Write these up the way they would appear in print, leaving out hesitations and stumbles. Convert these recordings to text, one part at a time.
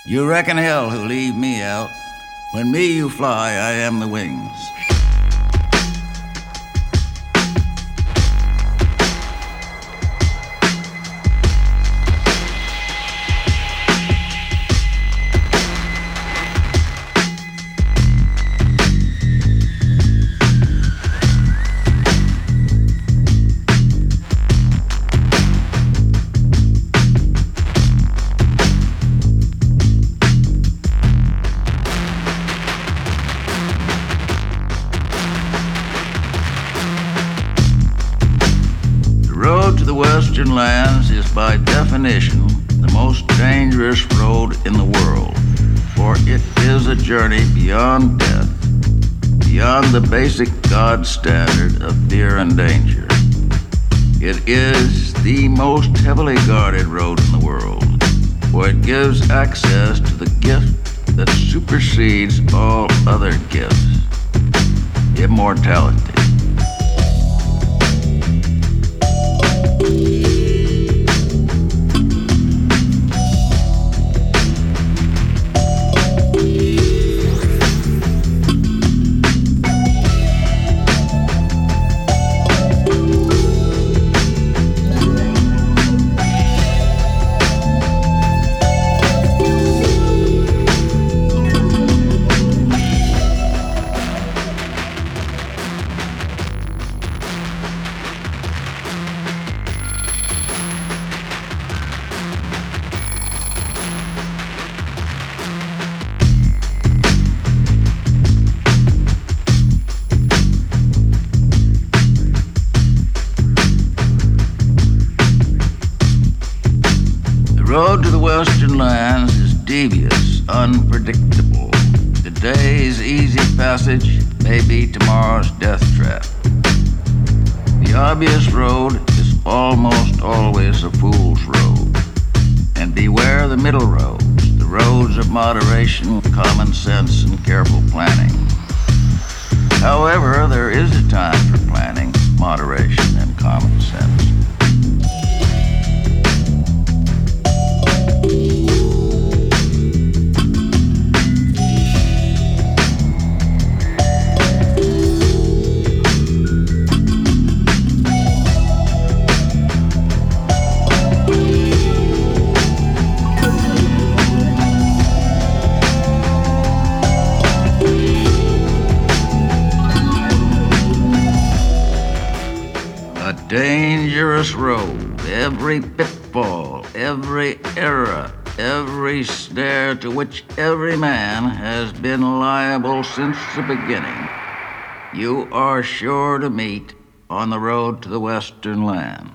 You reckon hell who leave me out. When me you fly, I am the wings. Western lands is by definition the most dangerous road in the world, for it is a journey beyond death, beyond the basic God standard of fear and danger. It is the most heavily guarded road in the world, for it gives access to the gift that supersedes all other gifts, immortality. The road to the Western lands is devious, unpredictable. Today's easy passage may be tomorrow's death trap. The obvious road is almost always a fool's road. And beware the middle roads, the roads of moderation, common sense, and careful planning. However, there is a time for planning, moderation, and common sense. Dangerous road, every pitfall, every error, every snare to which every man has been liable since the beginning, you are sure to meet on the road to the Western lands.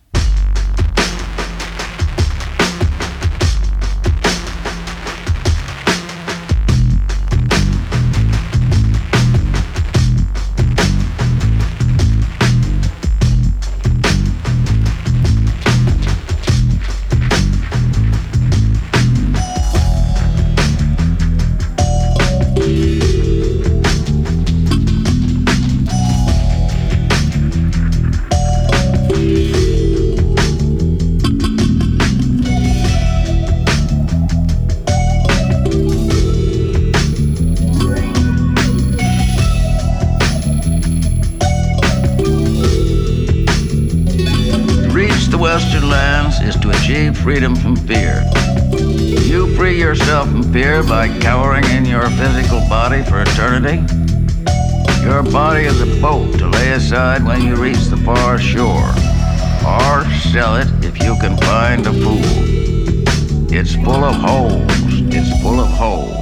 Western lands is to achieve freedom from fear. You free yourself from fear by cowering in your physical body for eternity. Your body is a boat to lay aside when you reach the far shore, or sell it if you can find a fool. It's full of holes. It's full of holes.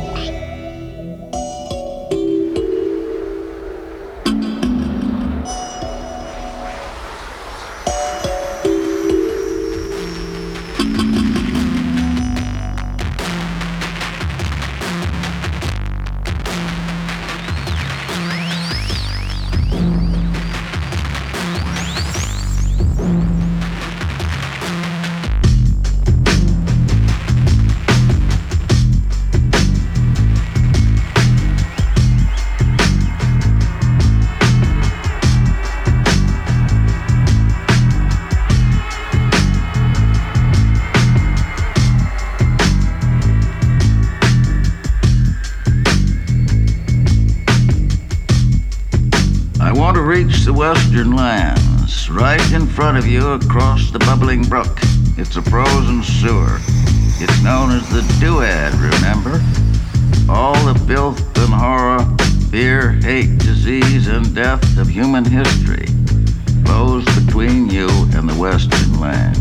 I want to reach the western lands, right in front of you across the bubbling brook. It's a frozen sewer. It's known as the Duad, remember? All the filth and horror, fear, hate, disease, and death of human history flows between you and the western land.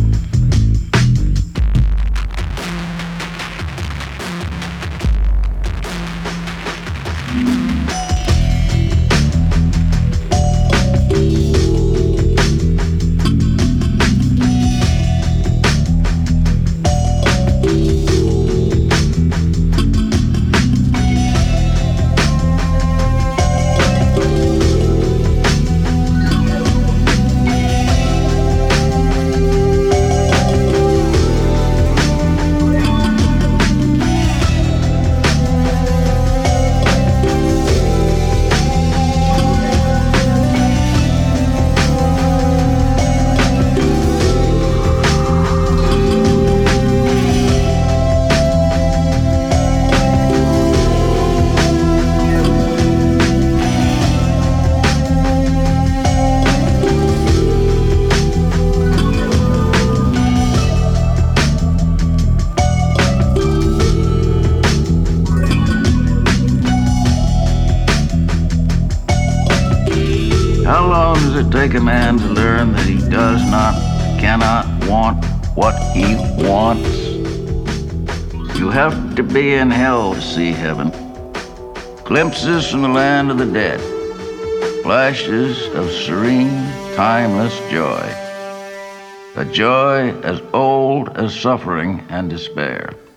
How long does it take a man to learn that he does not, cannot want what he wants? You have to be in hell to see heaven. Glimpses from the land of the dead. Flashes of serene, timeless joy. A joy as old as suffering and despair.